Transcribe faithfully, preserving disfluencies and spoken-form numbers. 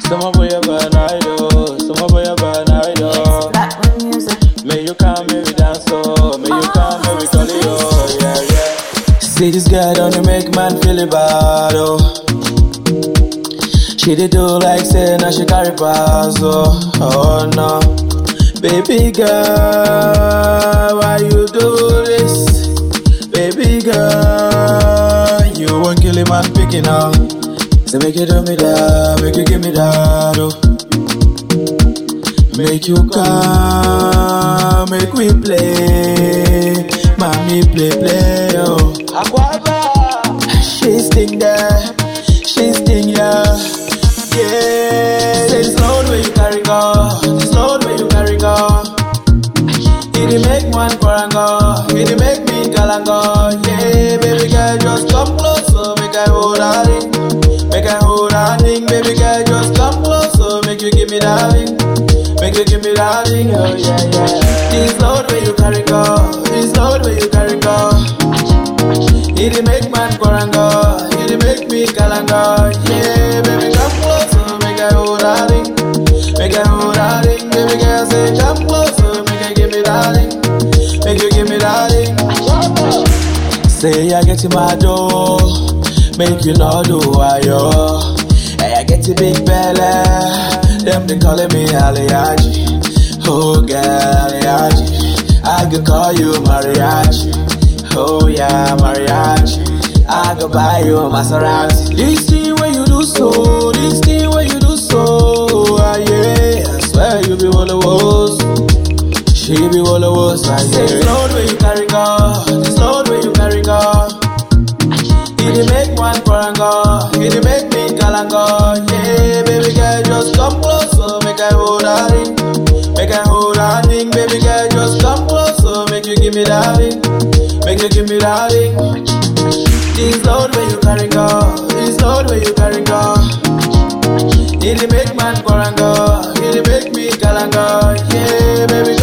Some of you burn idol, some of you burn idol. May you come, may we dance, oh. May you come, may we call it, oh, yeah, yeah. See this girl don't make man feel it bad, oh. She did do like say, now she carry pass, oh, oh no. Baby girl, why you do this? Baby girl, you won't kill a man picking up. So make you do me that, make you give me that, oh. Make you come, make we play, mommy play, play, oh. She's sting there, she's sting yeah, yeah. Say this load where you carry go, this load where you carry go. It make one quarango, it make me galango, yeah. Baby girl, just come close, so make I hold her in. Make I hold her thing, baby girl, just come close, so make you give me that ring. Make you give me that ring, oh yeah, yeah. This load where you carry go, this load where you carry go. It make man quarango, it make me galango, yeah. Baby, come close, so make I hold her ring. Make I hold her ring, baby girl, say come close, so make I give me that ring. Make you give me that ring. Say I get in my door. Make you know do why yo. Hey, I get a big belly. Them they calling me Aliaji. Oh girl, Aliaji. I could call you Mariachi. Oh yeah, Mariachi. I could buy you a Maserati. This thing where you do so, this thing where you do so. Ah yeah, I swear you be one of those. She be one of those. Ah yeah. This load where you carry go, this load where you carry go. It make one quarango, it make me galango, yeah. Baby girl, just come close, so make I hold her ring. Make I hold her ring, baby girl, just come close, so make you give me that ring. Make you give me that ring. This load where you carry go, this load where you carry go. It make man quarango, it make me galango, yeah. Baby